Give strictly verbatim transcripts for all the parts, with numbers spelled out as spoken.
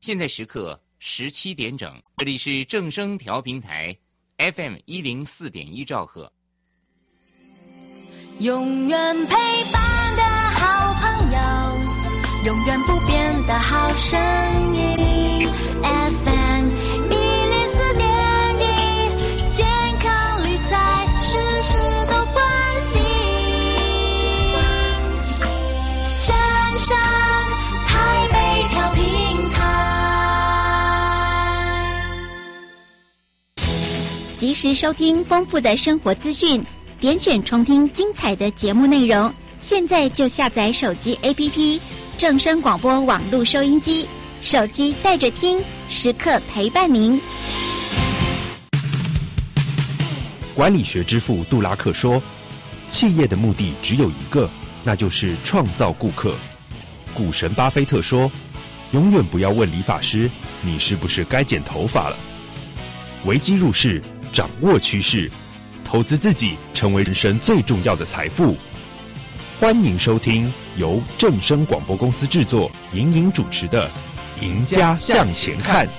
现在时刻十七点整，这里是正声调频台 F M 一零四点一兆赫。 永远陪伴的好朋友，永远不变的好声音 F M 一零四点一，健康理财事事都关心。正声台北调频台， 及时收听丰富的生活资讯，点选重听精彩的节目内容。现在就下载手机 A P P 正声广播网络收音机，手机带着听，时刻陪伴您。 管理学之父杜拉克说，企业的目的只有一个，那就是创造顾客。股神巴菲特说，永远不要问理发师你是不是该剪头发了。危机入市，掌握趋势，投资自己成为人生最重要的财富。欢迎收听由正声广播公司制作、莹莹主持的《赢家向前看》。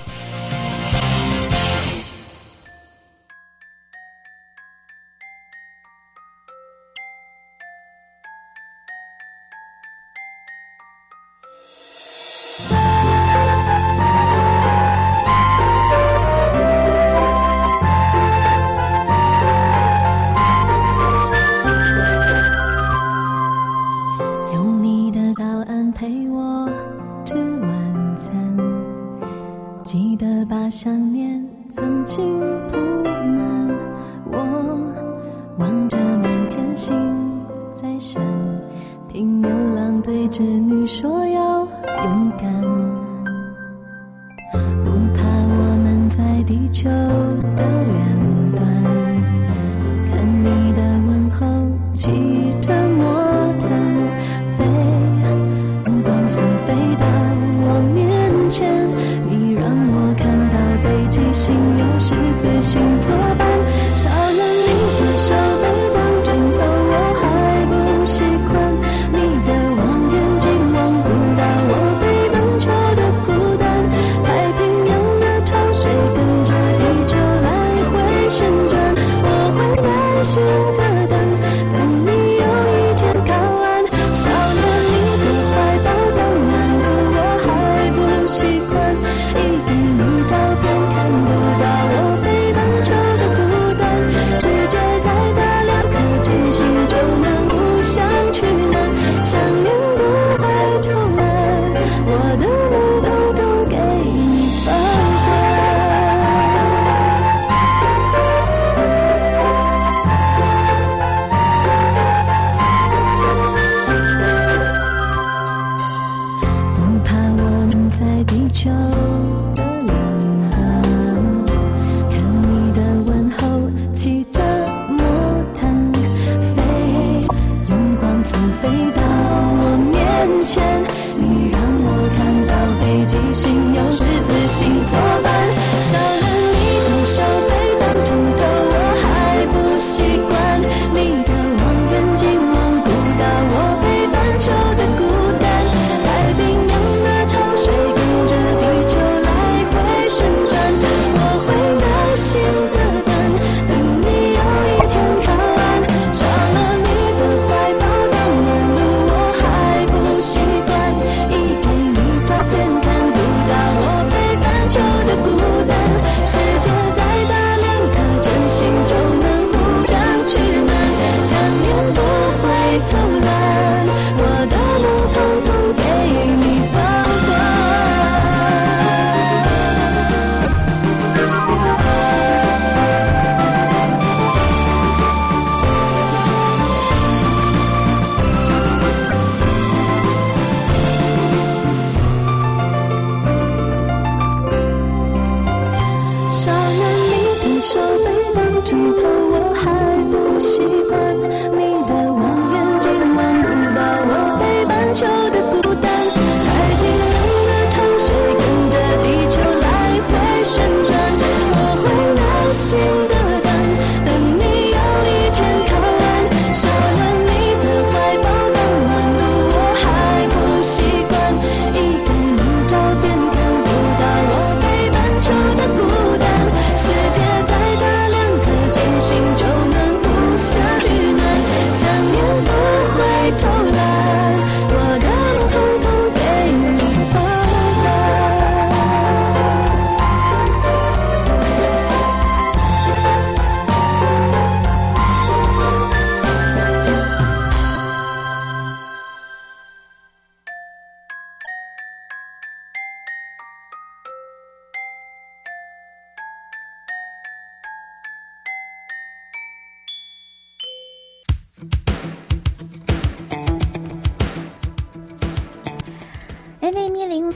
就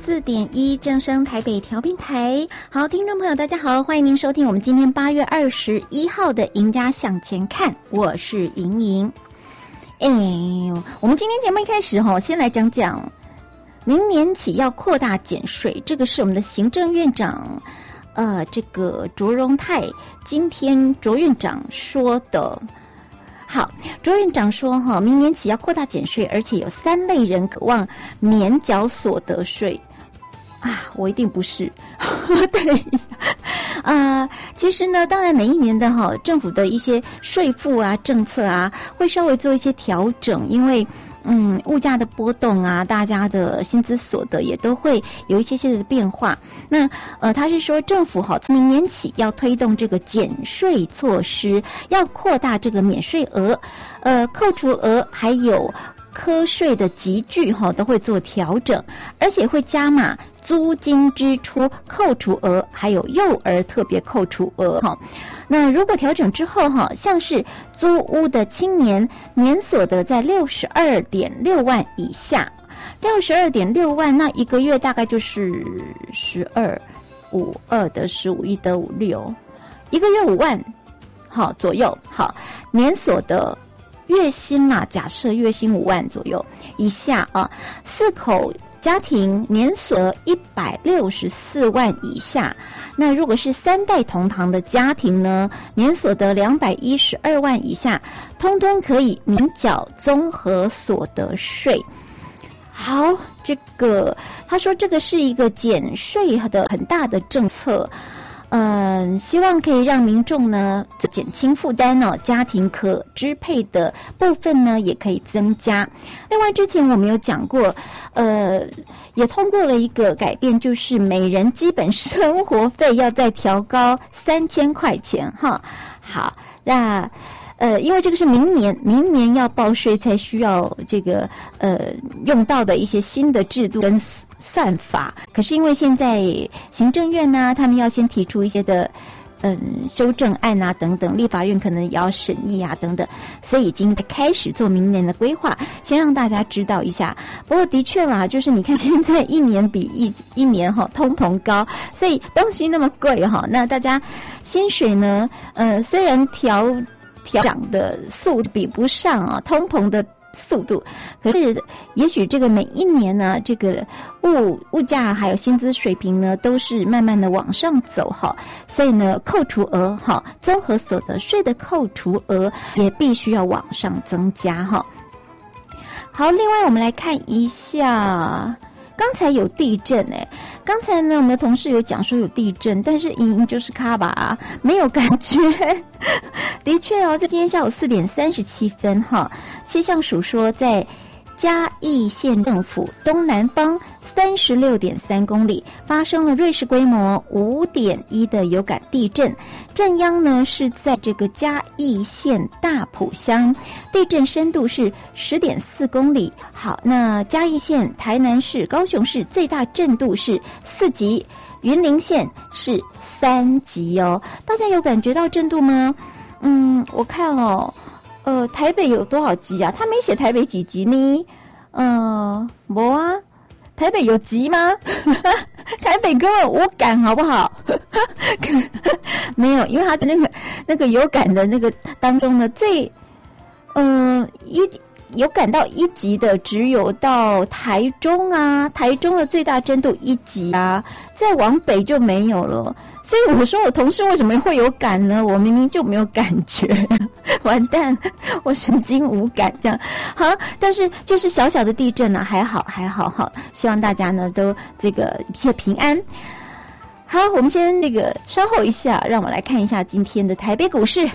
四点一正声台北调频台。好，听众朋友大家好，欢迎您收听我们今天八月二十一号的赢家向前看，我是莹莹。哎，我们今天节目一开始哈，先来讲讲明年起要扩大减税，这个是我们的行政院长呃这个卓荣泰今天卓院长说的。好，卓院长说哈，明年起要扩大减税，而且有三类人渴望免缴所得税啊，我一定不是。对一下啊、呃，其实呢，当然每一年的哈政府的一些税负啊政策啊，会稍微做一些调整，因为嗯物价的波动啊，大家的薪资所得也都会有一些些的变化。那呃，他是说政府哈从明年起要推动这个减税措施，要扩大这个免税额，呃扣除额还有科税的集聚哈都会做调整，而且会加码租金支出扣除额，还有幼儿特别扣除额哈。那如果调整之后哈，像是租屋的青年年所得在六十二点六万以下，六十二点六万，那一个月大概就是十二五二的十五一的五六，一个月五万好左右。好，年所得月薪啦，假设月薪五万左右以下啊，四口家庭年所得一百六十四万以下，那如果是三代同堂的家庭呢，年所得两百一十二万以下，通通可以免缴综合所得税。好，这个他说这个是一个减税的很大的政策。嗯，希望可以让民众呢减轻负担哦，家庭可支配的部分呢也可以增加。另外，之前我们有讲过，呃，也通过了一个改变，就是每人基本生活费要再调高三千块钱哈。好，那。呃，因为这个是明年明年要报税才需要这个呃用到的一些新的制度跟算法，可是因为现在行政院呢、啊，他们要先提出一些的嗯修正案啊等等，立法院可能也要审议啊等等，所以已经开始做明年的规划，先让大家知道一下。不过的确啦，就是你看现在一年比一一年哈通膨高，所以东西那么贵哈，那大家薪水呢，呃虽然调。调涨的速度比不上啊通膨的速度，可是也许这个每一年呢，这个物物价还有薪资水平呢，都是慢慢的往上走哈，所以呢，扣除额哈，综合所得税的扣除额也必须要往上增加哈。好，另外我们来看一下。刚才有地震哎、欸，刚才呢，我们的同事有讲说有地震，但是莹莹就是卡吧，没有感觉。的确哦，在今天下午四点三十七分哈，气象署说在嘉义县政府东南方三十六点三公里发生了瑞士规模五点一的有感地震，震央呢是在这个嘉义县大埔乡，地震深度是十点四公里。好，那嘉义县、台南市、高雄市最大震度是四级，云林县是三级哦。大家有感觉到震度吗？嗯，我看哦。呃，台北有多少级啊？他没写台北几级呢？呃，没啊，台北有级吗？台北根本无感，好不好？没有，因为他的那个那个有感的那个当中呢，最嗯、呃、一有感到一级的只有到台中啊，台中的最大震度一级啊，再往北就没有了。所以我说我同事为什么会有感呢？我明明就没有感觉，完蛋，我神经无感这样。好，但是就是小小的地震呢，还好还好好，希望大家呢都这个一切平安。好，我们先那个稍后一下，让我来看一下今天的台北股市。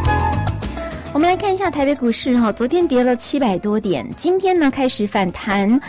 台北股市哈，昨天跌了七百多点，今天呢开始反弹，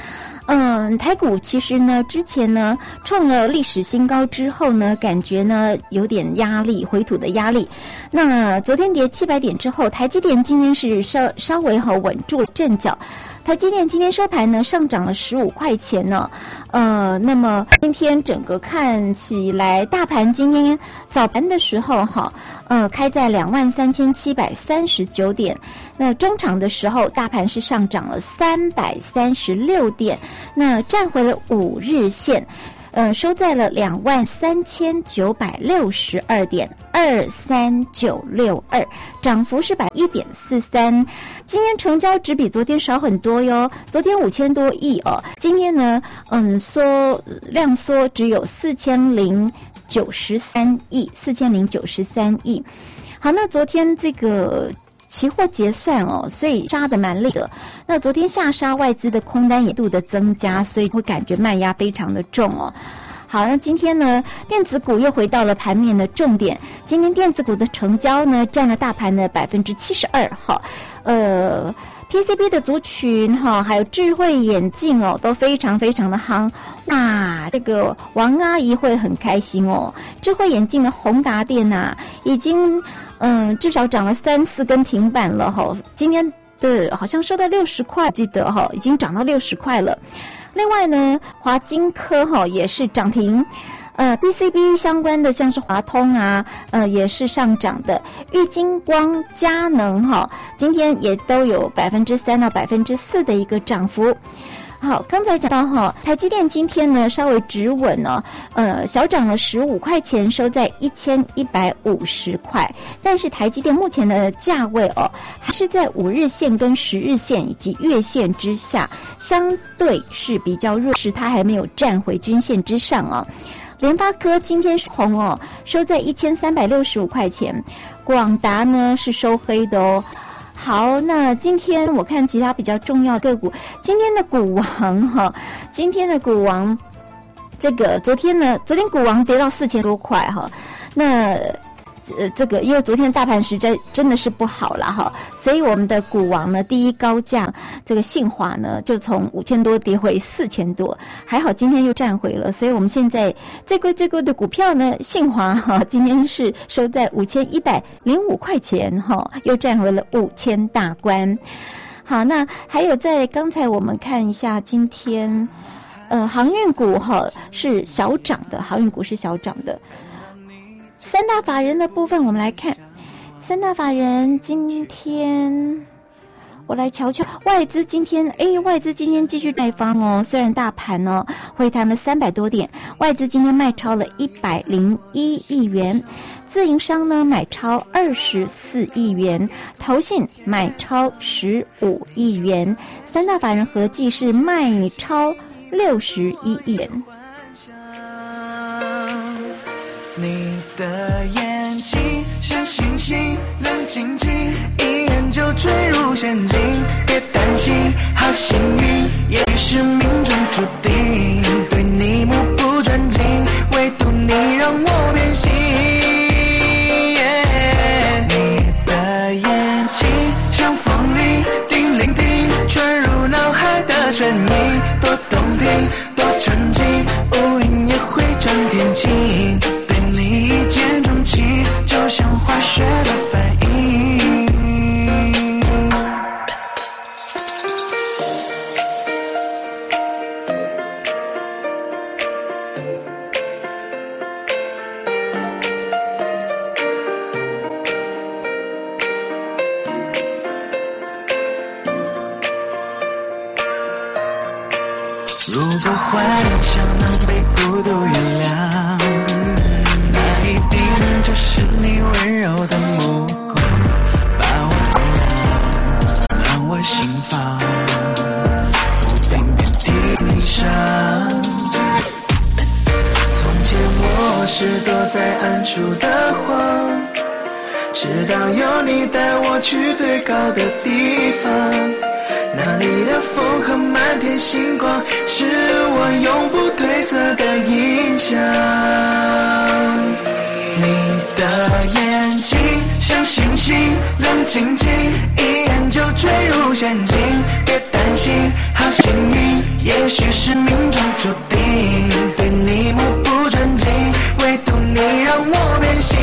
嗯，台股其实呢，之前呢创了历史新高之后呢，感觉呢有点压力，回吐的压力。那昨天跌七百点之后，台积电今天是稍稍微哈稳住阵脚。台积电今天收盘呢上涨了十五块钱呢，呃，那么今天整个看起来，大盘今天早盘的时候哈，呃，开在两万三千七百三十九点，那中场的时候，大盘是上涨了三百三十六点，那站回了五日线。呃，收在了两万三千九百六十二点二三九六二，涨幅是百一点四三。今天成交只比昨天少很多哟，昨天五千多亿哦，今天呢，嗯，缩量缩只有四千零九十三亿，四千零九十三亿。好，那昨天这个期货结算哦，所以杀得蛮累的。那昨天下杀，外资的空单也度的增加，所以会感觉卖压非常的重哦。好，那今天呢，电子股又回到了盘面的重点。今天电子股的成交呢，占了大盘的百分之七十二。哈，呃 ，P C B 的族群哈，还有智慧眼镜哦，都非常非常的夯。那这个王阿姨会很开心哦。智慧眼镜的宏达电呐、啊，已经嗯至少涨了三四根停板了哈。今天的好像收到六十块，记得哈，已经涨到六十块了。另外呢，华金科哈也是涨停，呃 ，P C B 相关的像是华通啊，呃也是上涨的，玉晶光、佳能哈，今天也都有百分之三到百分之四的一个涨幅。好，刚才讲到哈，台积电今天呢稍微止稳呢，呃，小涨了十五块钱，收在一千一百五十块。但是台积电目前的价位哦，还是在五日线跟十日线以及月线之下，相对是比较弱势，它还没有站回均线之上啊。联发科今天是红哦，收在一千三百六十五块钱。广达呢是收黑的哦。好，那今天我看其他比较重要的个股，今天的股王哈，今天的股王，这个昨天呢，昨天股王跌到四千多块哈，那呃这个因为昨天大盘实在真的是不好了哈，所以我们的股王呢，第一高价这个信华呢，就从五千多跌回四千多，还好今天又站回了，所以我们现在最贵最贵的股票呢，信华哈，今天是收在五千一百零五块钱哈，又站回了五千大关。好，那还有在刚才我们看一下今天，呃，航运股哈是小涨的，航运股是小涨的。三大法人的部分，我们来看，三大法人今天，我来瞧瞧外资今天，哎，外资今天继续卖方哦，虽然大盘呢回弹了三百多点，外资今天卖超了一百零一亿元，自营商呢买超二十四亿元，投信买超十五亿元，三大法人合计是卖超六十一亿元。 你的眼睛像星星亮晶晶，一眼就坠入陷阱，别担心，好幸运，也许是命中注定，对你目不转睛，唯独你让我变心、yeah、你的眼睛像风铃叮铃叮，传入脑海的声音，多动听多纯净，乌云也会转天晴，你一见钟情，就像化学的反应。如果幻想能被孤独原谅，就是你温柔的目光，把我点亮，让我心房浮冰遍地上。从前我是躲在暗处的谎，直到有你带我去最高的地方，那里的风和满天星光，是我永不褪色的印象。你的眼睛像星星亮晶晶，一眼就坠入陷阱，别担心，好幸运，也许许是命中注定。对你目不转睛，唯独你让我变心。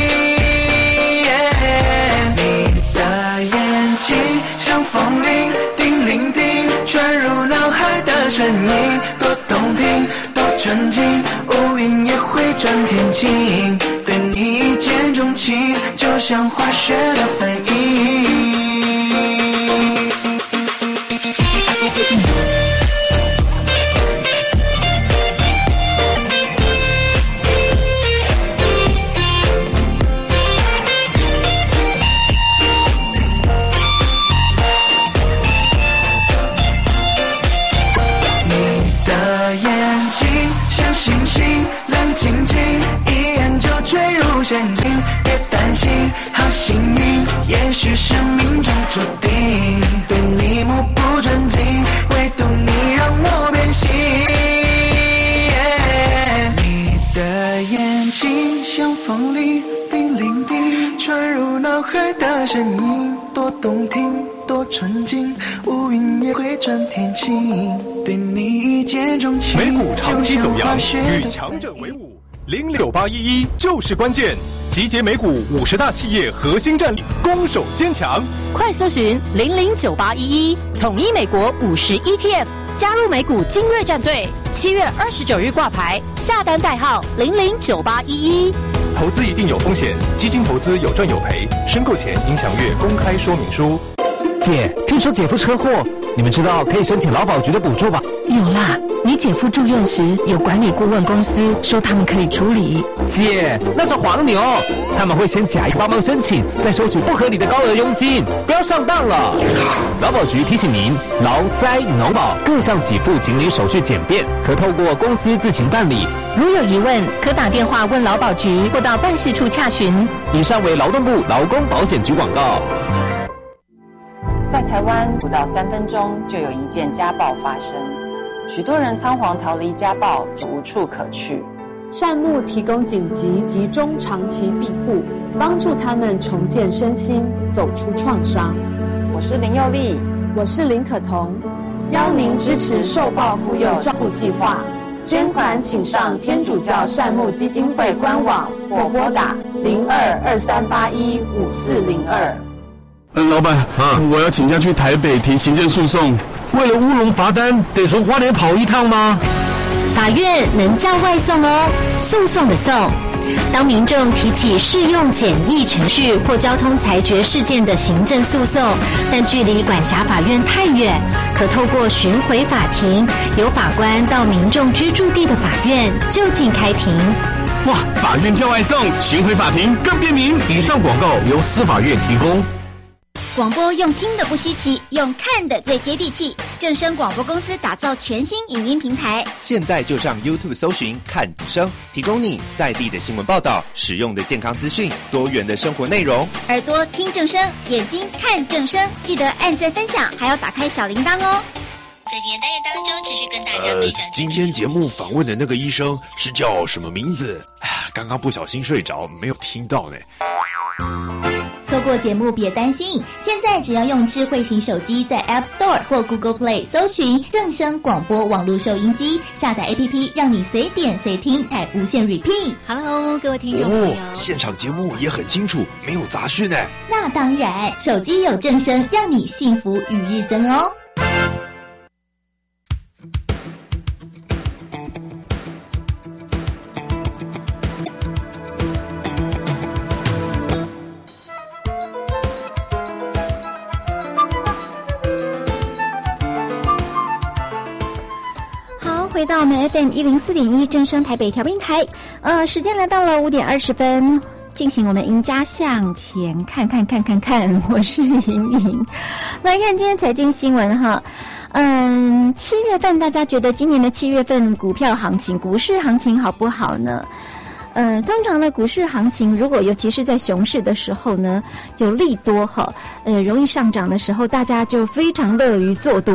你的眼睛像风铃，叮铃叮，传入脑海的声音，多动听，多纯净，乌云也会转天晴。对你一见钟情，就像化学的反应。星星亮晶晶，一眼就坠入陷阱。别担心，好幸运，也许是命中注定。对你目不转睛，唯独你让我变心。你的眼睛像风铃，叮铃叮，传入脑海的声音，多动听，多纯净，乌云也会转天晴。对你一见钟情， 美股长期走阳，与强者为伍，零九八一一就是关键。集结美股五十大企业核心战力，攻守坚强。 快搜寻零零九八一一，统一美国五十 E T F， 加入美股精锐战队。七月二十九日挂牌，下单代号零零九八一一。 投资一定有风险，基金投资有赚有赔，申购前应详阅公开说明书。 姐，听说姐夫车祸，你们知道可以申请劳保局的补助吧？ 有啦，你姐夫住院时有管理顾问公司说他们可以处理。 姐，那是黄牛，他们会先假意帮忙申请，再收取不合理的高额佣金，不要上当了。劳保局提醒您，劳灾农保各项给付请领手续简便，可透过公司自行办理。 如有疑问，可打电话问劳保局或到办事处洽询。 以上为劳动部劳工保险局广告。 在台湾，不到三分钟就有一件家暴发生，许多人仓皇逃离家暴，无处可去。 善牧提供紧急及中长期庇护，帮助他们重建身心，走出创伤。 我是林佑丽， 我是林可彤，邀您支持受暴妇幼照顾计划，捐款请上天主教善牧基金会官网或拨打零二二三八一五四零二。 嗯，老板，啊，我要请假去台北提行政诉讼。 为了乌龙罚单，得从花莲跑一趟吗？ 法院能叫外送哦，诉讼的讼。当民众提起适用简易程序或交通裁决事件的行政诉讼，但距离管辖法院太远，可透过巡回法庭，由法官到民众居住地的法院就近开庭。 哇，法院叫外送，巡回法庭更便民。 以上广告由司法院提供。 广播用听的不稀奇，用看的最接地气。正声广播公司打造全新影音平台， 现在就上 YouTube 搜寻看正声，提供你在地的新闻报道、实用的健康资讯、多元的生活内容。 耳朵听正声，眼睛看正声，记得按赞分享，还要打开小铃铛哦。 在今天单元当中，持续跟大家分享、呃。 今天节目访问的那个医生是叫什么名字？刚刚不小心睡着，没有听到呢。 错过节目别担心，现在只要用智慧型手机在 App Store 或 Google Play 搜寻正声广播网络收音机，下载 A P P 让你随点随听，还无限 repeat。Hello， 各位听众朋友， 哦，现场节目也很清楚，没有杂讯呢。 那当然，手机有正声，让你幸福与日增哦。 回到我们 F M 一零四点一正声台北调频台，呃，时间来到了五点二十分，进行我们赢家向前看看看看看，我是莹莹，来看今天财经新闻哈。嗯，七月份大家觉得今年的七月份股票行情、股市行情好不好呢？呃，通常呢，股市行情如果尤其是在熊市的时候呢，有利多哈，呃，容易上涨的时候，大家就非常乐于做多。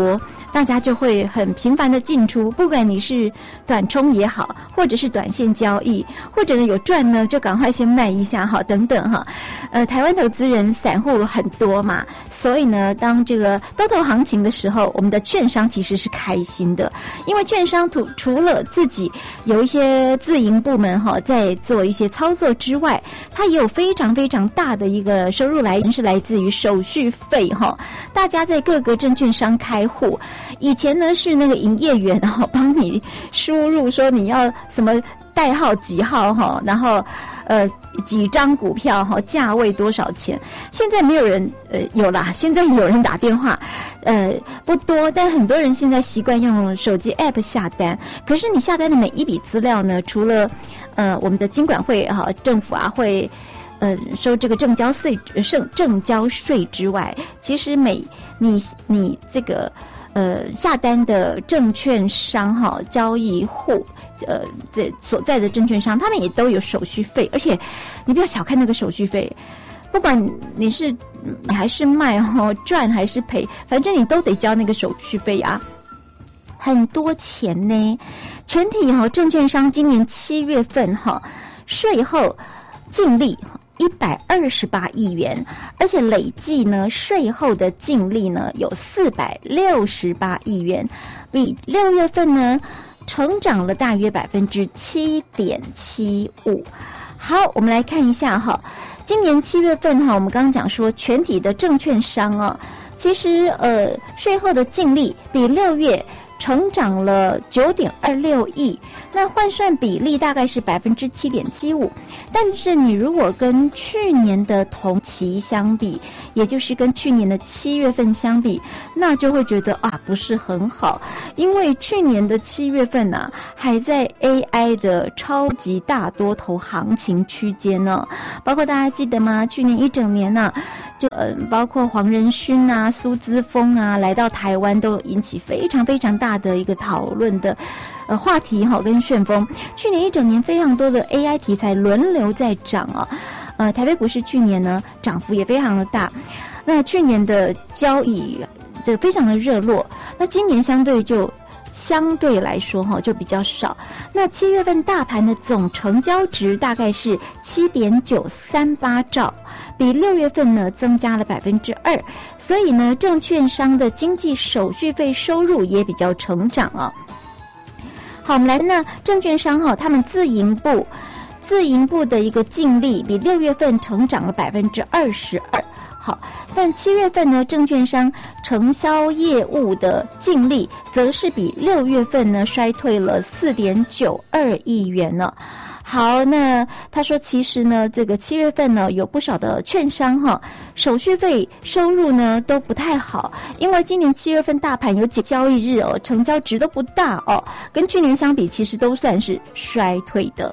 大家就会很频繁的进出，不管你是短冲也好，或者是短线交易，或者呢有赚呢就赶快先卖一下哈，等等哈。呃，台湾投资人散户很多嘛，所以呢，当这个多头行情的时候，我们的券商其实是开心的，因为券商除除了自己有一些自营部门哈在做一些操作之外，它也有非常非常大的一个收入来源是来自于手续费哈。大家在各个证券商开户，以前呢是那个营业员哈帮你输入说你要什么代号几号哈，然后呃几张股票哈，价位多少钱？现在没有人呃有啦，现在有人打电话，呃不多，但很多人现在习惯用手机 app 下单。可是你下单的每一笔资料呢，除了呃我们的金管会哈、政府啊会呃收这个证交税证证交税之外，其实每你你这个。呃，下单的证券商哈，交易户，呃，这所在的证券商，他们也都有手续费，而且你不要小看那个手续费，不管你是你还是卖哈，赚还是赔，反正你都得交那个手续费啊，很多钱呢。全体哈证券商今年七月份哈税后净利一百二十八亿元，而且累计呢税后的净利呢有四百六十八亿元，比六月份呢成长了大约百分之七点七五。好，我们来看一下哈，今年七月份哈，我们刚刚讲说全体的证券商啊，其实呃税后的净利比六月成长了九点二六亿，那换算比例大概是百分之七点七五。但是你如果跟去年的同期相比，也就是跟去年的七月份相比，那就会觉得啊不是很好，因为去年的七月份啊还在 A I 的超级大多头行情区间呢，包括大家记得吗？去年一整年呢、啊，就呃包括黄仁勋啊、苏姿丰啊来到台湾，都引起非常非常大的一个讨论的呃话题哈跟旋风。去年一整年非常多的 A I 题材轮流在涨啊，呃台北股市去年呢涨幅也非常的大，那去年的交易这非常的热络，那今年相对就相对来说哈就比较少。那七月份大盘的总成交值大概是七点九三八兆，比六月份呢增加了百分之二，所以呢证券商的经纪手续费收入也比较成长啊。好，我们来呢证券商哈，他们自营部自营部的一个净利比六月份成长了百分之二十二。好，但七月份呢，证券商承销业务的净利则是比六月份呢衰退了四点九二亿元呢。好，那他说，其实呢，这个七月份呢，有不少的券商哈，手续费收入呢都不太好，因为今年七月份大盘有几交易日哦，成交值都不大哦，跟去年相比，其实都算是衰退的。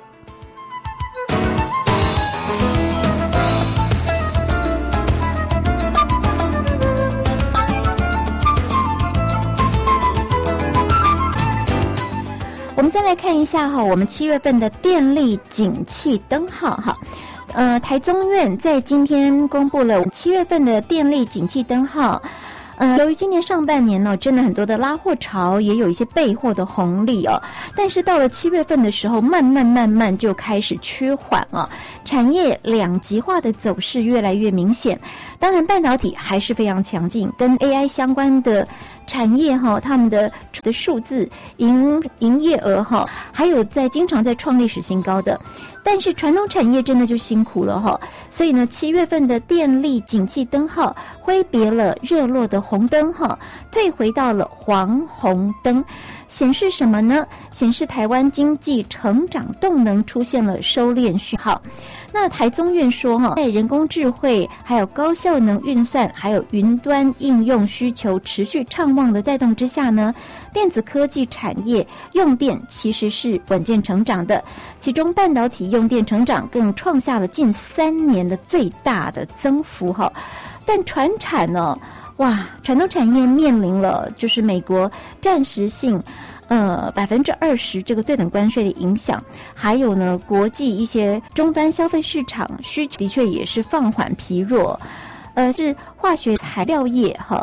我们再来看一下哈，我们七月份的电力景气灯号哈，呃，台中院在今天公布了七月份的电力景气灯号。呃，由于今年上半年呢，真的很多的拉货潮，也有一些备货的红利哦。但是到了七月份的时候，慢慢慢慢就开始趋缓啊，产业两极化的走势越来越明显。当然，半导体还是非常强劲，跟 A I 相关的产业哈，他们的的数字营营业额哈，还有在经常在创历史新高的。但是传统产业真的就辛苦了哈，所以呢，七月份的电力景气灯号挥别了热络的红灯哈，退回到了黄红灯，显示什么呢？显示台湾经济成长动能出现了收敛讯号。那台中院说哈，在人工智慧、还有高效能运算、还有云端应用需求持续畅旺的带动之下呢，电子科技产业用电其实是稳健成长的，其中半导体用电成长更创下了近三年的最大的增幅哈。但传产呢，哇，传统产业面临了就是美国暂时性呃百分之二十这个对等关税的影响，还有呢国际一些终端消费市场需求的确也是放缓疲弱，呃是化学材料业哈。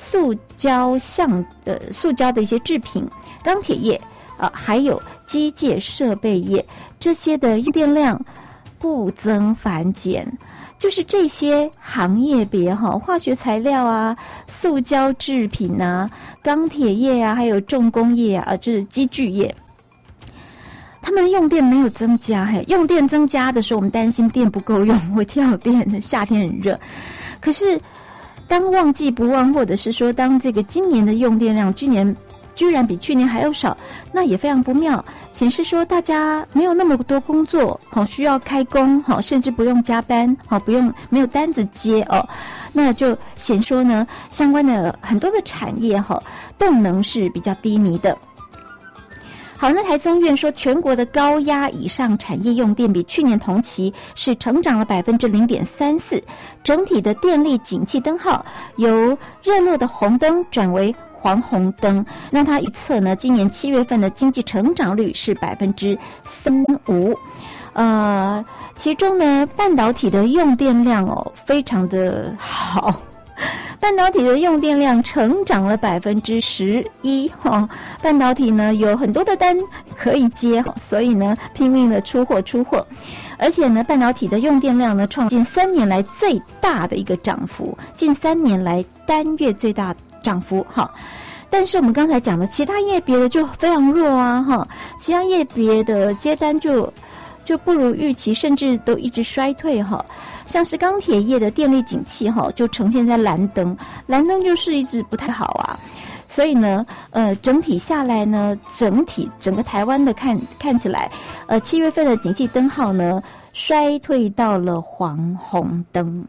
塑胶项的塑胶的一些制品、钢铁业啊、呃，还有机械设备业，这些的用电量不增反减。就是这些行业别哈，化学材料啊、塑胶制品啊、钢铁业啊，还有重工业啊，就是机具业，他们用电没有增加。嘿，用电增加的时候，我们担心电不够用，会跳电。夏天很热，可是当旺季不旺，或者是说当这个今年的用电量，去年居然比去年还要少，那也非常不妙，显示说大家没有那么多工作，好需要开工，好甚至不用加班，好不用没有单子接哦，那就显说呢，相关的很多的产业哈动能是比较低迷的。好，那台中院说，全国的高压以上产业用电比去年同期是成长了百分之零点三四，整体的电力景气灯号由热络的红灯转为黄红灯，那他预测呢，今年七月份的经济成长率是百分之三五，呃，其中呢，半导体的用电量哦，非常的好，半导体的用电量成长了百分之十一哈，半导体呢有很多的单可以接，所以呢拼命的出货出货，而且呢，半导体的用电量呢创近三年来最大的一个涨幅，近三年来单月最大涨幅哈。但是我们刚才讲的其他业别的就非常弱啊哈，其他业别的接单就就不如预期，甚至都一直衰退哈。像是钢铁业的电力景气哈，就呈现在蓝灯，蓝灯就是一直不太好啊。所以呢，呃，整体下来呢，整体整个台湾的看看起来，呃，七月份的景气灯号呢，衰退到了黄红灯。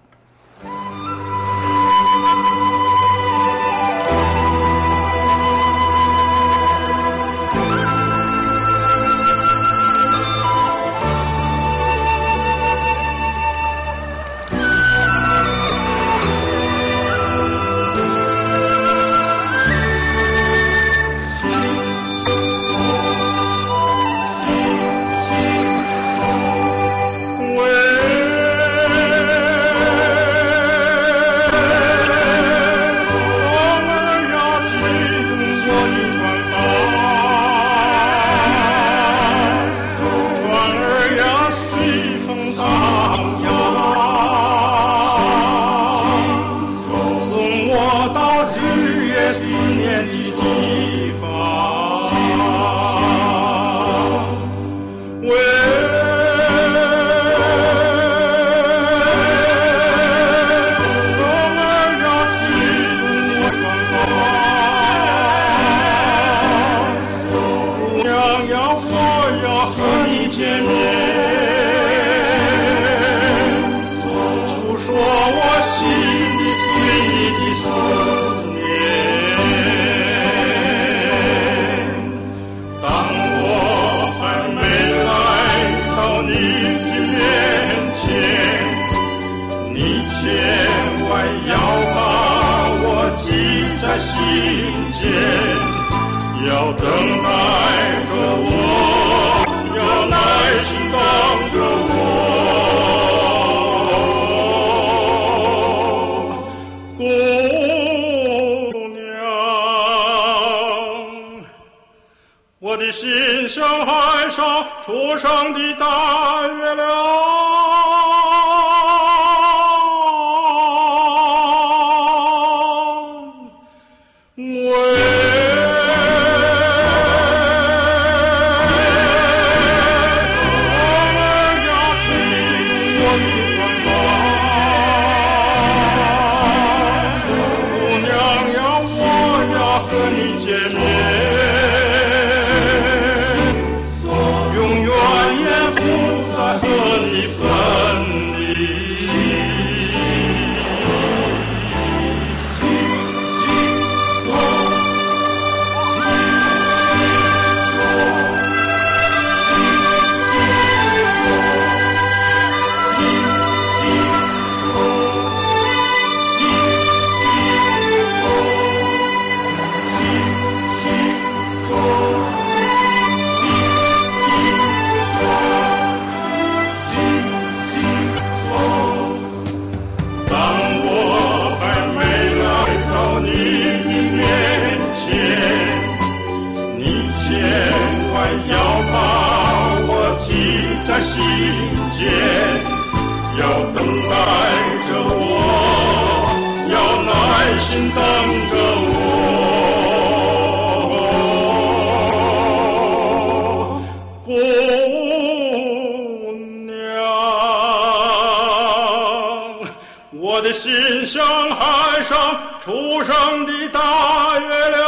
初升的大月亮， 在心间，要等待着我，要耐心等着我，姑娘，我的心像海上初升的大月亮。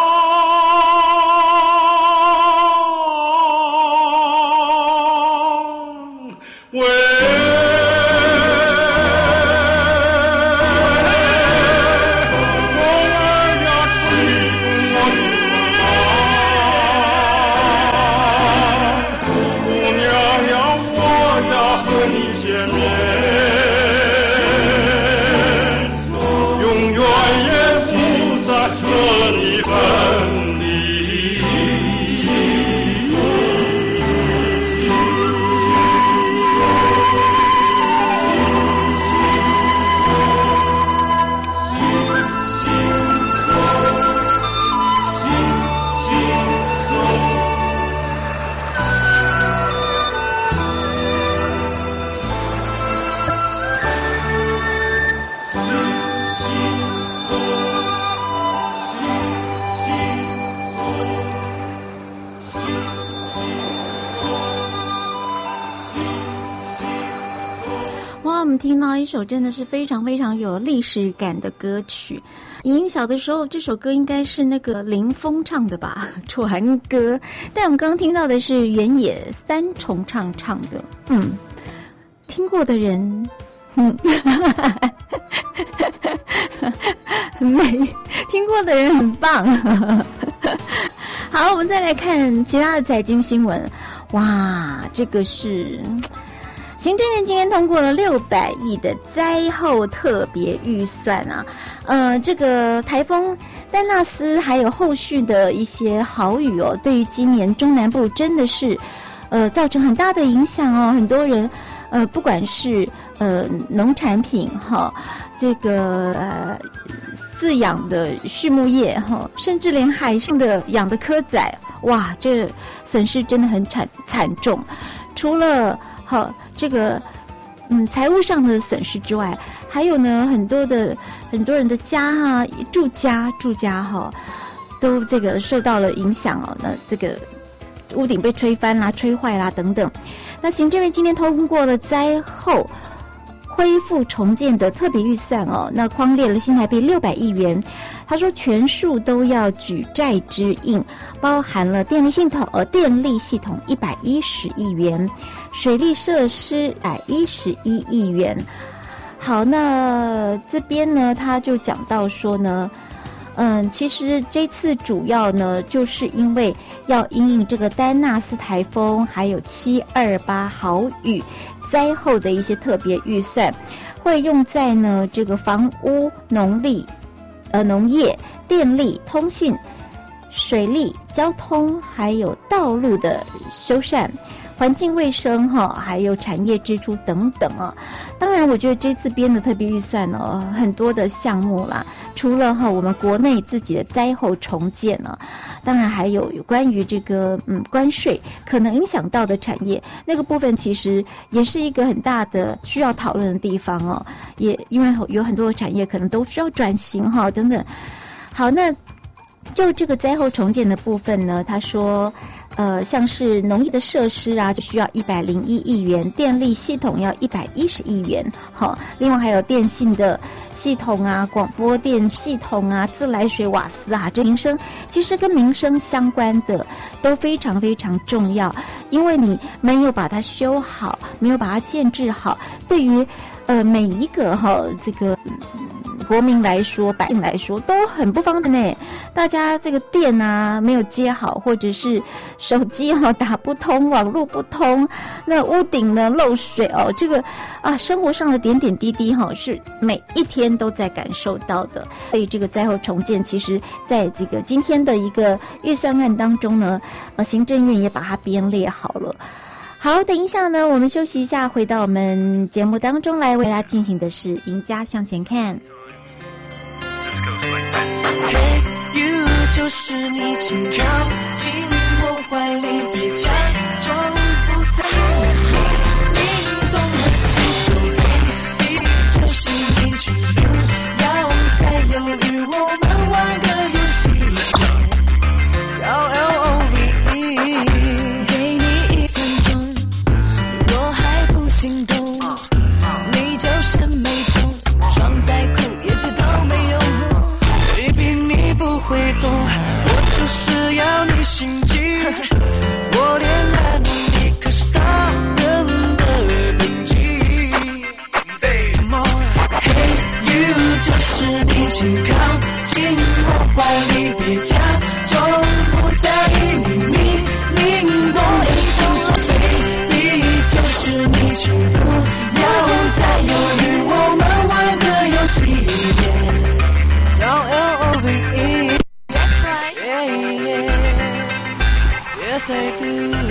听到一首真的是非常非常有历史感的歌曲。莹莹小的时候，这首歌应该是那个林峰唱的吧，传歌。但我们刚刚听到的是原野三重唱唱的，嗯，听过的人，嗯，很美，听过的人很棒。好，我们再来看其他的财经新闻。哇，这个是。行政院今天通过了六百亿的灾后特别预算啊，呃，这个台风丹纳斯还有后续的一些豪雨哦，对于今年中南部真的是，呃，造成很大的影响哦。很多人，呃，不管是呃农产品哈，这个呃饲养的畜牧业哈，甚至连海上的养的蚵仔，哇，这损失真的很惨惨重。除了好，这个嗯财务上的损失之外，还有呢很多的很多人的家啊住家住家哈、哦，都这个受到了影响哦。那这个屋顶被吹翻啦、吹坏啦等等。那行政院今天通过了灾后恢复重建的特别预算哦，那框列了新台币六百亿元。他说全数都要举债支应，包含了电力系统呃电力系统一百一十亿元，水利设施一百一十一亿元。好，那这边呢他就讲到说呢，嗯，其实这次主要呢就是因为要因应这个丹纳斯台风还有七二八豪雨灾后的一些特别预算，会用在呢这个房屋、农力、呃农业、电力、通信、水利、交通，还有道路的修缮、环境卫生哈，还有产业支出等等啊。当然，我觉得这次编的特别预算呢，很多的项目啦，除了哈我们国内自己的灾后重建呢，当然还有有关于这个嗯关税可能影响到的产业那个部分，其实也是一个很大的需要讨论的地方哦。也因为有很多的产业可能都需要转型哈等等。好，那就这个灾后重建的部分呢，他说。呃，像是农业的设施啊，就需要一百零一亿元；电力系统要一百一十亿元。好，另外还有电信的系统啊、广播电系统啊、自来水、瓦斯啊，这民生其实跟民生相关的都非常非常重要。因为你没有把它修好，没有把它建制好，对于呃每一个哈、哦、这个。国民来说，百姓来说都很不方便呢。大家这个电啊没有接好，或者是手机哈、哦、打不通，网络不通，那屋顶呢漏水哦，这个啊生活上的点点滴滴哈、哦、是每一天都在感受到的。所以这个灾后重建，其实在这个今天的一个预算案当中呢，呃，行政院也把它编列好了。好，等一下呢，我们休息一下，回到我们节目当中来，为大家进行的是赢家向前看。 Hey you， 就是你，请靠近我怀里，别假装不在意。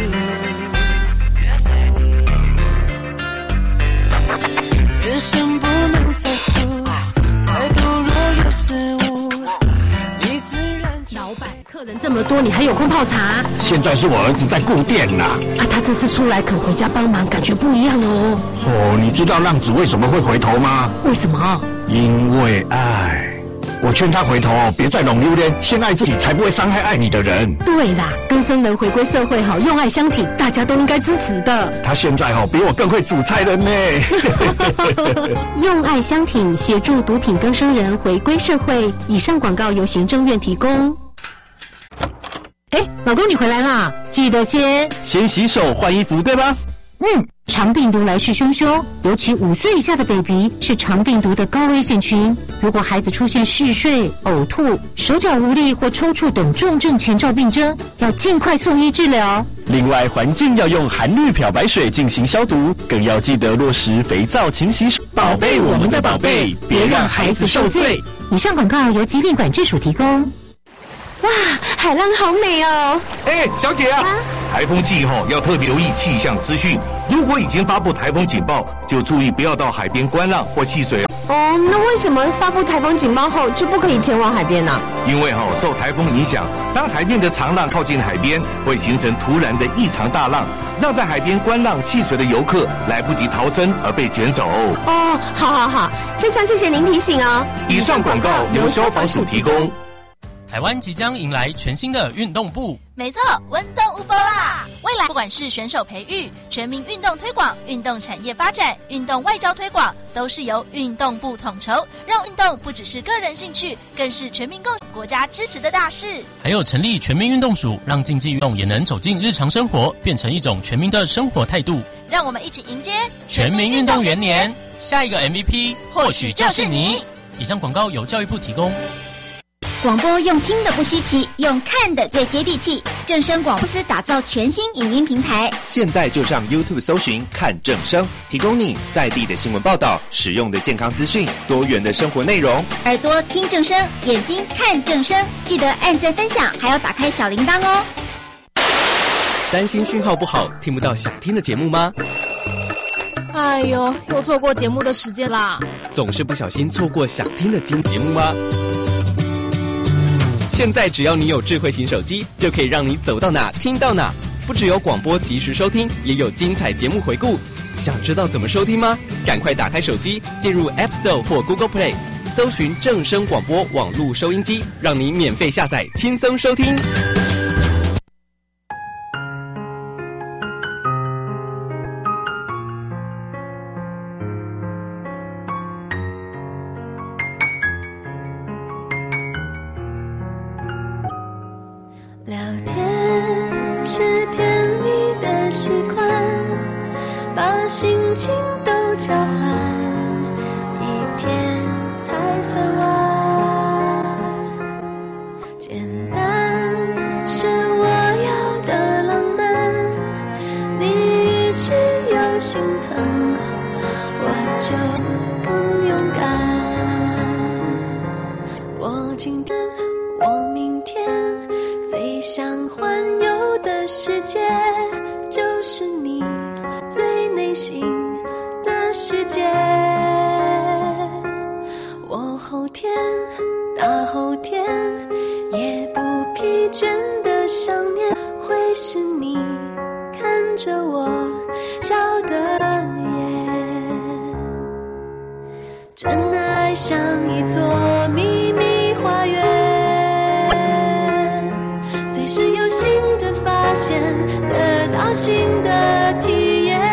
人生不能在乎，态度若有失误，你自然就。 老板，客人这么多，你还有空泡茶？ 现在是我儿子在顾店呐。 啊，他这次出来肯回家帮忙，感觉不一样了哦。 哦，你知道浪子为什么会回头吗？ 为什么？ 因为爱。我劝他回头，别再弄榴莲，先爱自己，才不会伤害爱你的人。 对啦，更生人回归社会好，用爱相挺，大家都应该支持的。 他现在哦，比我更会煮菜了呢。 用爱相挺，协助毒品更生人回归社会。以上广告由行政院提供。哎，老公你回来啦，记得先先洗手换衣服，对吧？ 嗯。肠病毒来势汹汹，尤其五岁以下的 baby 是肠病毒的高危险群。如果孩子出现嗜睡、呕吐、手脚无力或抽搐等重症前兆病征，要尽快送医治疗。 另外，环境要用含氯漂白水进行消毒，更要记得落实肥皂勤洗手，宝贝我们的宝贝，别让孩子受罪。 以上广告由疾病管制署提供。哇，海浪好美哦！ 哎，小姐啊，啊台风季后要特别留意气象资讯。如果已经发布台风警报，就注意不要到海边观浪或戏水。 哦，那为什么发布台风警报后就不可以前往海边呢？ 因为哈、哦，受台风影响，当海面的长浪靠近海边，会形成突然的异常大浪，让在海边观浪戏水的游客来不及逃生而被卷走。 哦，好好好，非常谢谢您提醒哦。 以上广告由消防署提供。 台湾即将迎来全新的运动部， 没错，温动无波啦！未来不管是选手培育、全民运动推广、运动产业发展、运动外交推广，都是由运动部统筹，让运动不只是个人兴趣，更是全民共国家支持的大事。 还有成立全民运动署，让竞技运动也能走进日常生活，变成一种全民的生活态度。 让我们一起迎接全民运动元年，下一个 M V P 或许就是你。以上广告由教育部提供。 广播用听的不稀奇，用看的最接地气。正声广播公司打造全新影音平台， 现在就上 YouTube 搜寻看正声，提供你在地的新闻报道、实用的健康资讯、多元的生活内容。 耳朵听正声，眼睛看正声，记得按赞分享，还要打开小铃铛哦。 担心讯号不好，听不到想听的节目吗？ 哎呦，又错过节目的时间啦！ 总是不小心错过想听的精节目吗？现在只要你有智慧型手机，就可以让你走到哪听到哪。不只有广播及时收听，也有精彩节目回顾。想知道怎么收听吗？赶快打开手机，进入 App Store 或 Google Play， 搜寻正声广播网络收音机，让你免费下载，轻松收听。 聊天是甜蜜的习惯，把心情都交换，一天才算完。简单是我要的浪漫，你语气有心疼，我就更勇敢。我今天，我明天，最想环游的世界，就是你最内心的世界。我后天，大后天，也不疲倦的想念，会是你看着我笑的眼。真爱像一座秘密花园，随时有新的发现，得到新的体验。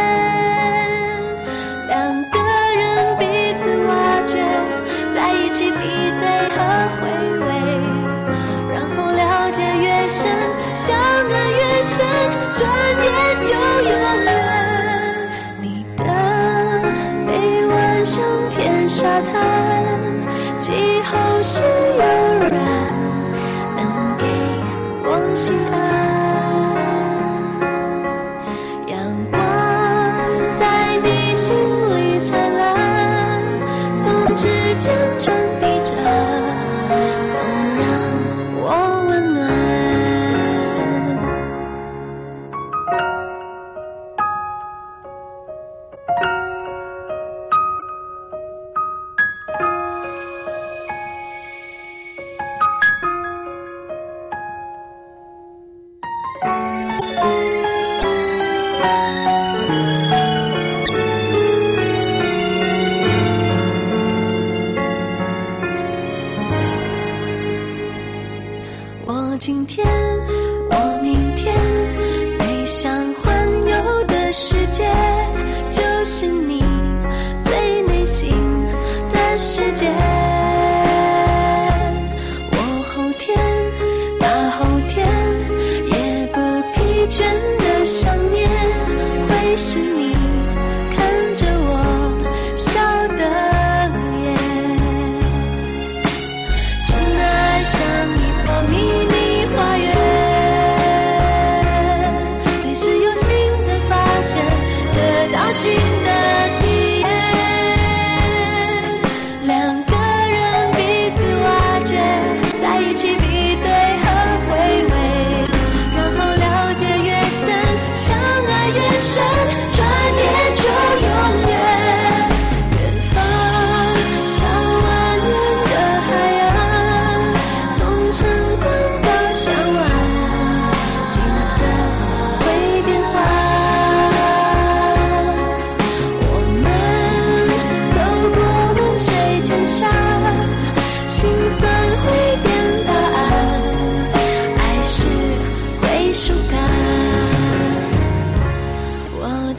两个人彼此挖掘，在一起比对和回味，然后了解越深，相爱越深，转眼就永远。你的臂弯像片沙滩，季候是柔软，能给我心安。阳光在你心里灿烂，从指尖传递着，总让我温暖。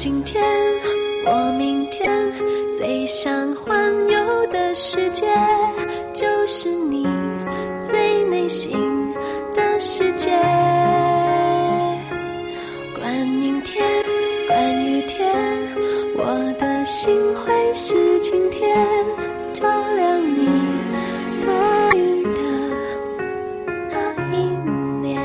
今天，我明天最想环游的世界，就是你最内心的世界。观阴天，观雨天，我的心会是晴天，照亮你多云的那一面。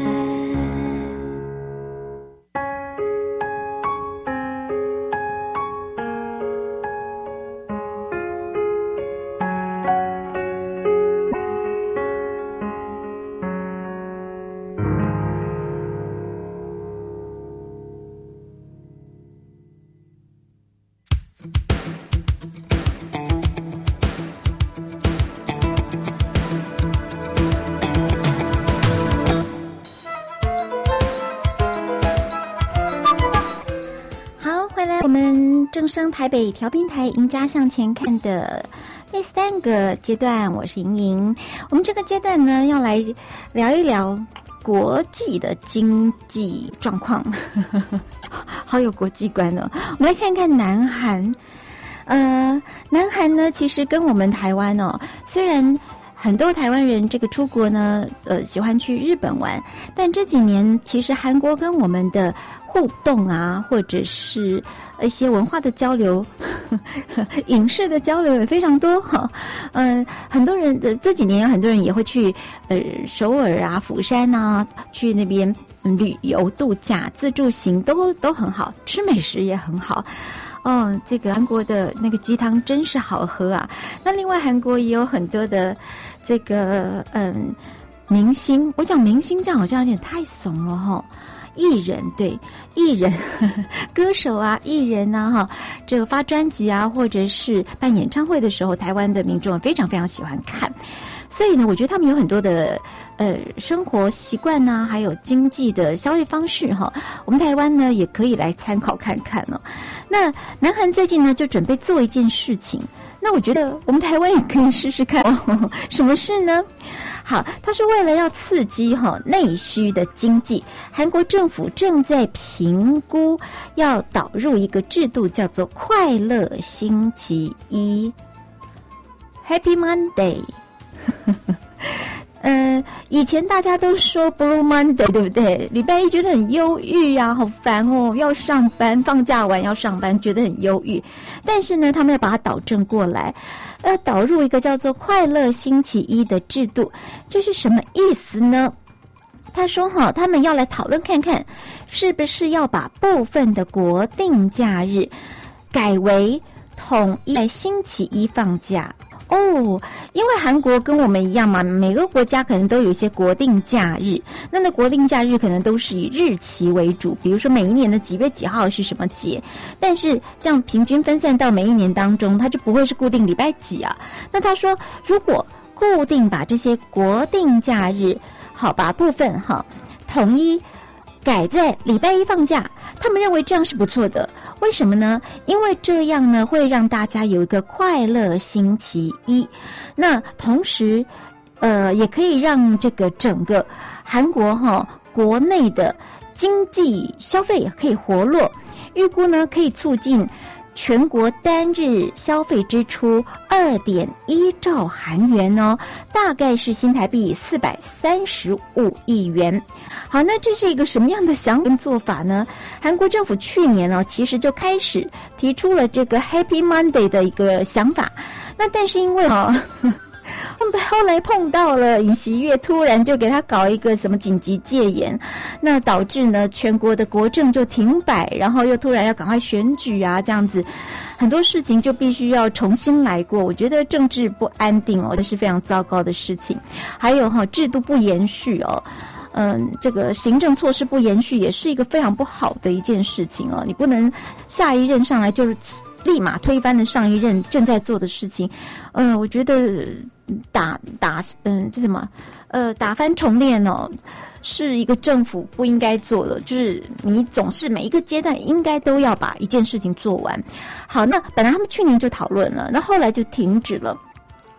正声台北调频台赢家向前看的第三个阶段，我是莹莹。我们这个阶段呢，要来聊一聊国际的经济状况，好有国际观哦。我们来看看南韩，呃，南韩呢，其实跟我们台湾哦，虽然很多台湾人这个出国呢，呃，喜欢去日本玩，但这几年其实韩国跟我们的互动啊，或者是一些文化的交流、影视的交流也非常多哈。嗯、呃，很多人的这几年，很多人也会去呃首尔啊、釜山啊，去那边旅游度假、自助行都都很好，吃美食也很好。哦，这个韩国的那个鸡汤真是好喝啊！那另外韩国也有很多的这个嗯明星，我讲明星这样好像有点太怂了哈。艺人对艺人呵呵歌手啊艺人啊哈，这个发专辑啊或者是办演唱会的时候，台湾的民众非常非常喜欢看，所以呢我觉得他们有很多的呃生活习惯啊，还有经济的消费方式哈，我们台湾呢也可以来参考看看哦。那南韩最近呢就准备做一件事情，那我觉得我们台湾也可以试试看哦。什么事呢？好，它是为了要刺激哈内需的经济，韩国政府正在评估要导入一个制度，叫做快乐星期一 （Happy Monday）。呃，以前大家都说 Blue Monday， 对不对？礼拜一觉得很忧郁啊，好烦哦，要上班，放假完要上班，觉得很忧郁。但是呢，他们要把它导正过来，要导入一个叫做快乐星期一的制度，这是什么意思呢？他说哈，他们要来讨论看看，是不是要把部分的国定假日改为统一在星期一放假。哦，因为韩国跟我们一样嘛，每个国家可能都有一些国定假日，那那国定假日可能都是以日期为主，比如说每一年的几月几号是什么节，但是这样平均分散到每一年当中，它就不会是固定礼拜几啊。那他说，如果固定把这些国定假日，好，把部分哈统一改在礼拜一放假，他们认为这样是不错的。为什么呢？因为这样呢会让大家有一个快乐星期一，那同时呃也可以让这个整个韩国哈国内的经济消费可以活络，预估呢可以促进全国单日消费支出 二点一兆韩元哦，大概是新台币四百三十五亿元。好，那这是一个什么样的想法跟做法呢？韩国政府去年呢、哦，其实就开始提出了这个 Happy Monday 的一个想法，那但是因为哦他们后来碰到了尹锡悦，突然就给他搞一个什么紧急戒严，那导致呢全国的国政就停摆，然后又突然要赶快选举啊，这样子很多事情就必须要重新来过。我觉得政治不安定哦，这是非常糟糕的事情。还有哈、哦、制度不延续哦，嗯，这个行政措施不延续也是一个非常不好的一件事情哦。你不能下一任上来就是立马推翻了上一任正在做的事情。嗯，我觉得打打嗯这什么呃打翻重练哦，是一个政府不应该做的。就是你总是每一个阶段应该都要把一件事情做完。好，那本来他们去年就讨论了，那后来就停止了。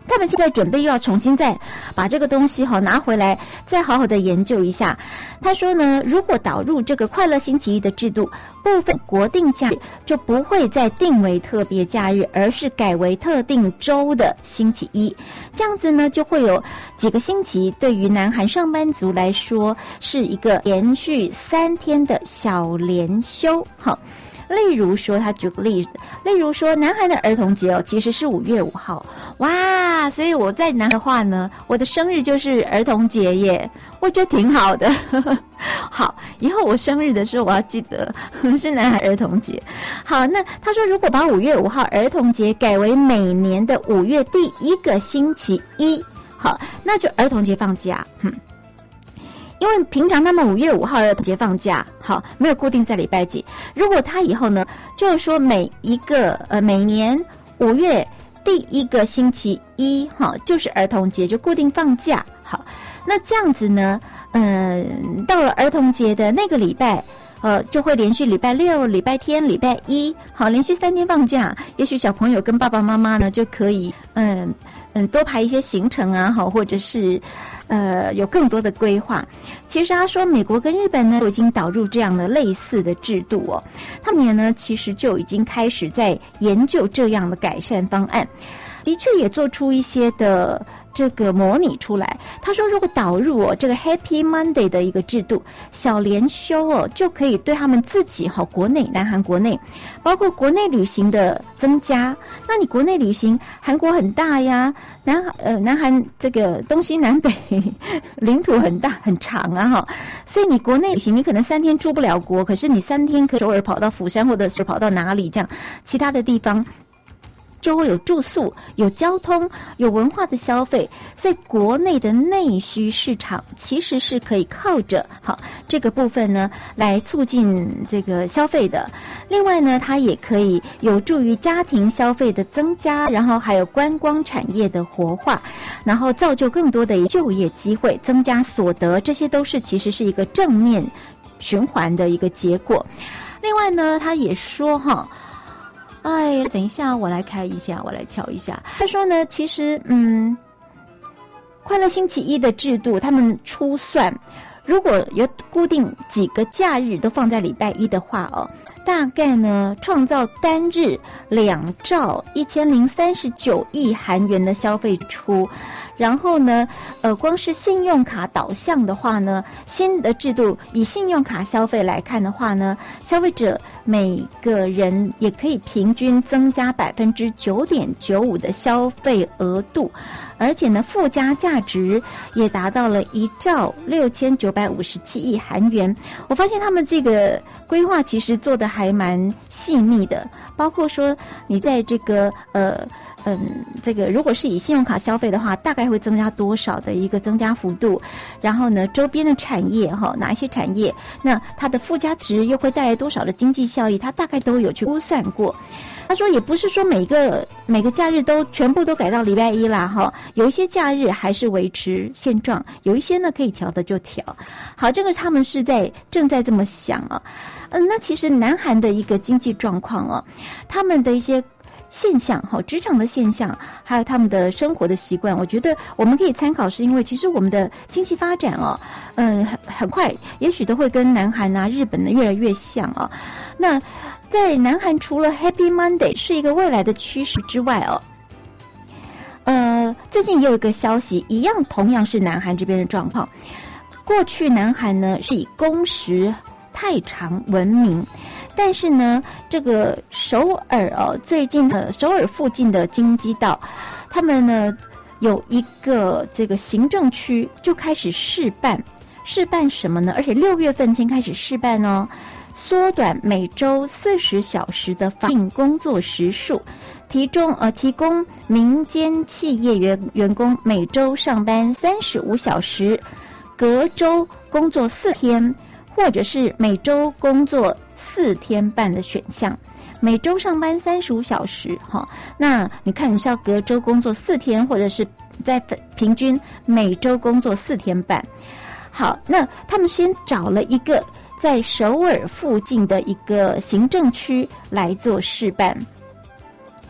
他们现在准备又要重新再把这个东西哈拿回来，再好好的研究一下。他说呢，如果导入这个快乐星期一的制度，部分国定假日就不会再定为特别假日，而是改为特定周的星期一。这样子呢，就会有几个星期，对于南韩上班族来说是一个连续三天的小连休。好。例如说，他举个例子，例如说，南韩的儿童节哦，其实是五月五号，哇！所以我在南韩的话呢，我的生日就是儿童节耶，我觉得挺好的。好，以后我生日的时候，我要记得是南韩儿童节。好，那他说，如果把五月五号儿童节改为每年的五月第一个星期一，好，那就儿童节放假，嗯。因为平常他们五月五号儿童节放假，好，没有固定在礼拜几。如果他以后呢，就是说每一个呃每年五月第一个星期一，哈，就是儿童节，就固定放假。好，那这样子呢，嗯、呃，到了儿童节的那个礼拜，呃，就会连续礼拜六、礼拜天、礼拜一，好，连续三天放假。也许小朋友跟爸爸妈妈呢就可以，嗯嗯，多排一些行程啊，好，或者是。呃，有更多的规划。其实他说，美国跟日本呢都已经导入这样的类似的制度哦，他们也呢其实就已经开始在研究这样的改善方案，的确也做出一些的这个模拟出来。他说，如果导入哦这个 Happy Monday 的一个制度，小连休哦，就可以对他们自己哈、哦、国内南韩国内，包括国内旅行的增加。那你国内旅行，韩国很大呀，南呃南韩这个东西南北领土很大很长啊哈，所以你国内旅行，你可能三天出不了国，可是你三天可以首尔跑到釜山，或者是跑到哪里这样，其他的地方。就会有住宿、有交通、有文化的消费，所以国内的内需市场其实是可以靠着好这个部分呢来促进这个消费的。另外呢，它也可以有助于家庭消费的增加，然后还有观光产业的活化，然后造就更多的就业机会，增加所得，这些都是其实是一个正面循环的一个结果。另外呢，他也说哈。哎，等一下，我来开一下，我来瞧一下。他说呢，其实，嗯，快乐星期一的制度，他们初算，如果有固定几个假日都放在礼拜一的话哦，大概呢创造单日两兆一千零三十九亿韩元的消费出。然后呢，呃，光是信用卡导向的话呢，新的制度以信用卡消费来看的话呢，消费者每个人也可以平均增加百分之九点九五的消费额度，而且呢，附加价值也达到了一兆六千九百五十七亿韩元。我发现他们这个规划其实做的还蛮细腻的，包括说你在这个呃。嗯，这个如果是以信用卡消费的话，大概会增加多少的一个增加幅度？然后呢，周边的产业哈，哪一些产业，那它的附加值又会带来多少的经济效益？它大概都有去估算过。他说，也不是说每个每个假日都全部都改到礼拜一啦哈，有一些假日还是维持现状，有一些呢可以调的就调。好，这个他们是在正在这么想啊。嗯，那其实南韩的一个经济状况哦，他们的一些。现象哈，职场的现象，还有他们的生活的习惯，我觉得我们可以参考，是因为其实我们的经济发展哦，嗯，很很快，也许都会跟南韩啊、日本的越来越像啊。那在南韩，除了 Happy Monday 是一个未来的趋势之外哦，呃，最近也有一个消息，一样同样是南韩这边的状况。过去南韩呢是以工时太长闻名。但是呢，这个首尔哦，最近呃，首尔附近的京畿道，他们呢有一个这个行政区就开始试办，试办什么呢？而且六月份先开始试办哦，缩短每周四十小时的法定工作时数，提供呃提供民间企业员员工每周上班三十五小时，隔周工作四天，或者是每周工作。四天半的选项，每周上班三十五小时，哈，那你看你是要隔周工作四天，或者是在平均每周工作四天半。好，那他们先找了一个在首尔附近的一个行政区来做示范。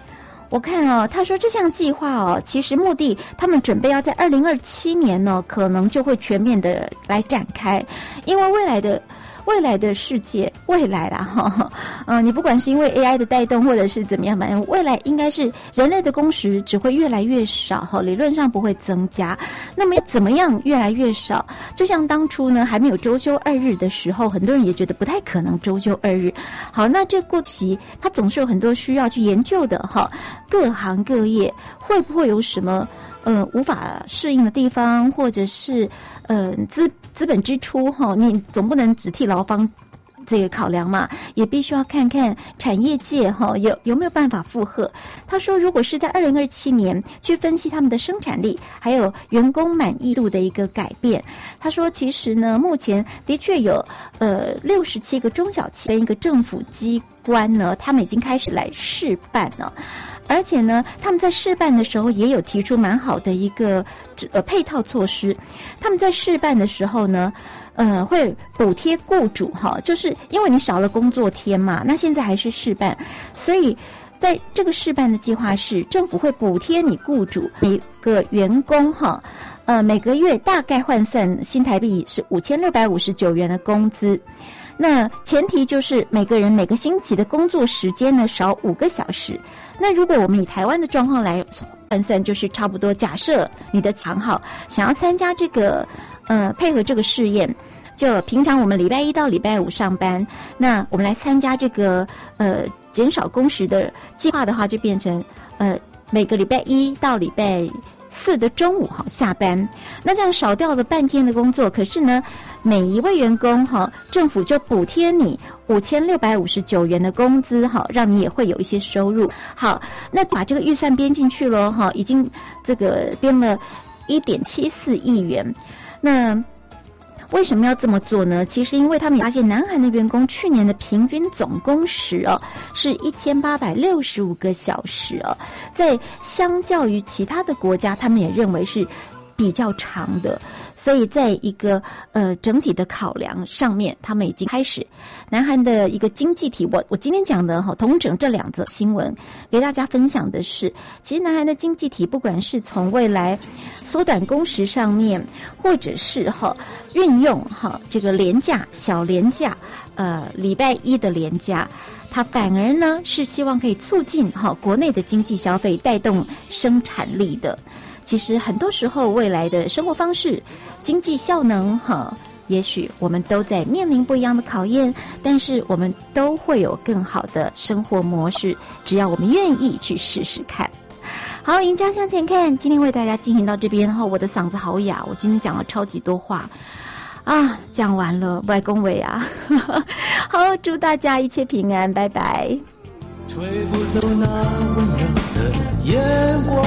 我看哦，他说这项计划哦，其实目的他们准备要在二零二七年呢，可能就会全面的来展开，因为未来的。未来的世界，未来啦哈，嗯、呃，你不管是因为 A I 的带动，或者是怎么样，反正未来应该是人类的工时只会越来越少哈，理论上不会增加。那么怎么样越来越少？就像当初呢还没有周休二日的时候，很多人也觉得不太可能周休二日。好，那这过期它总是有很多需要去研究的哈，各行各业会不会有什么？呃，无法适应的地方，或者是呃资资本支出哈，你总不能只替劳方这个考量嘛，也必须要看看产业界哈有有没有办法负荷。他说，如果是在二零二七年去分析他们的生产力，还有员工满意度的一个改变，他说其实呢，目前的确有呃六十七个中小企业跟一个政府机关呢，他们已经开始来试办了。而且呢，他们在试办的时候也有提出蛮好的一个呃配套措施。他们在试办的时候呢，呃，会补贴雇主哈，就是因为你少了工作天嘛，那现在还是试办，所以在这个试办的计划是，政府会补贴你雇主每个员工哈，呃，每个月大概换算新台币是五千六百五十九元的工资。那前提就是每个人每个星期的工作时间呢少五个小时。那如果我们以台湾的状况来换算，就是差不多，假设你的强好想要参加这个呃配合这个试验，就平常我们礼拜一到礼拜五上班，那我们来参加这个呃减少工时的计划的话，就变成呃每个礼拜一到礼拜四的中午哈下班，那这样少掉了半天的工作，可是呢，每一位员工哈，政府就补贴你五千六百五十九元的工资哈，让你也会有一些收入。好，那把这个预算编进去了哈，已经这个编了一点七四亿元。那为什么要这么做呢？其实因为他们发现南韩的员工去年的平均总工时哦是一千八百六十五个小时哦，在相较于其他的国家，他们也认为是比较长的。所以在一个呃整体的考量上面，他们已经开始。南韩的一个经济体，我我今天讲的哈，统整这两则新闻给大家分享的是，其实南韩的经济体不管是从未来缩短工时上面，或者是哈运用哈这个连假小连假，呃礼拜一的连假，它反而呢是希望可以促进哈国内的经济消费，带动生产力的。其实很多时候，未来的生活方式、经济效能，哈，也许我们都在面临不一样的考验，但是我们都会有更好的生活模式，只要我们愿意去试试看。好，赢家向前看，今天为大家进行到这边后，我的嗓子好哑，我今天讲了超级多话啊，讲完了，外公伟啊，好，祝大家一切平安，拜拜。 吹不走那温柔的眼光，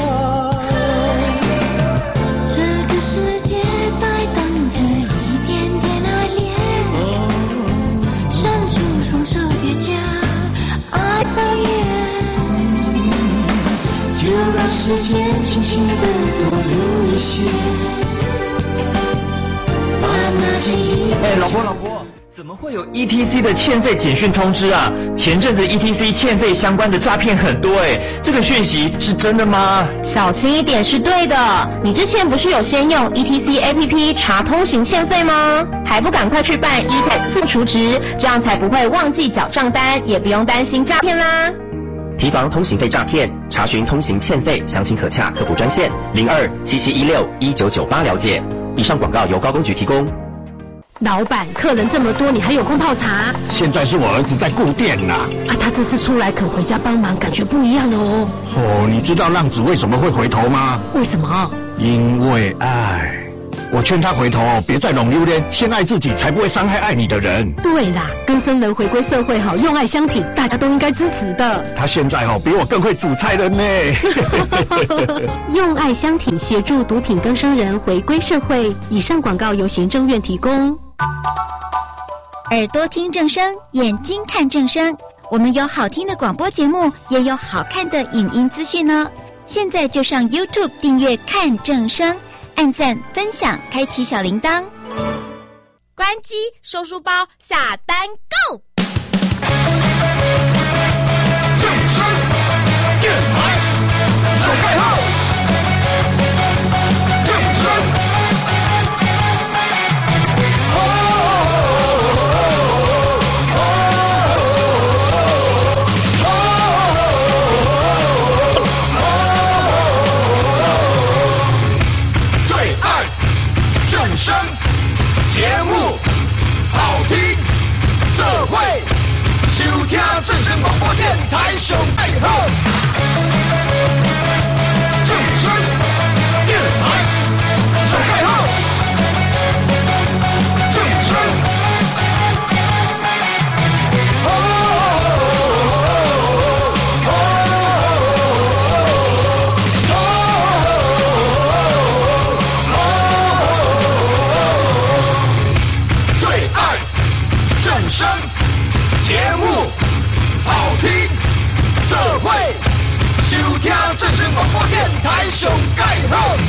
这个世界在等着一点点爱恋，伸出双手别讲爱走远，就让时间轻轻地多留一些，把那些一哎，老婆老婆，怎么会有 E T C 的欠费简讯通知啊？前阵子 E T C 欠费相关的诈骗很多哎，这个讯息是真的吗？ 小心一点是对的。你之前不是有先用 E T C A P P 查通行欠费吗？还不赶快去办 e-tax 自除值，这样才不会忘记缴账单，也不用担心诈骗啦。 提防通行费诈骗，查询通行欠费，详情可洽客服专线零二七七一六一九九八了解。以上广告由高公局提供。 老板，客人这么多，你还有空泡茶？ 现在是我儿子在顾店呐。 啊，他这次出来肯回家帮忙，感觉不一样了哦。 哦，你知道浪子为什么会回头吗？ 为什么？ 因为爱。我劝他回头，别再弄榴莲，先爱自己，才不会伤害爱你的人。 对啦，更生人回归社会好，用爱相挺，大家都应该支持的。 他现在哦，比我更会煮菜了呢。 用爱相挺，协助毒品更生人回归社会。以上广告由行政院提供。 耳朵听正声，眼睛看正声。我们有好听的广播节目，也有好看的影音资讯呢。现在就上 YouTube 订阅看正声，按赞分享，开启小铃铛。 关机，收书包，下单 Go！ 正声电台。 台上盖好。正声电台上盖好。正声。哦哦哦哦最爱正声节目。好听，这会收听正声广播电台上盖好。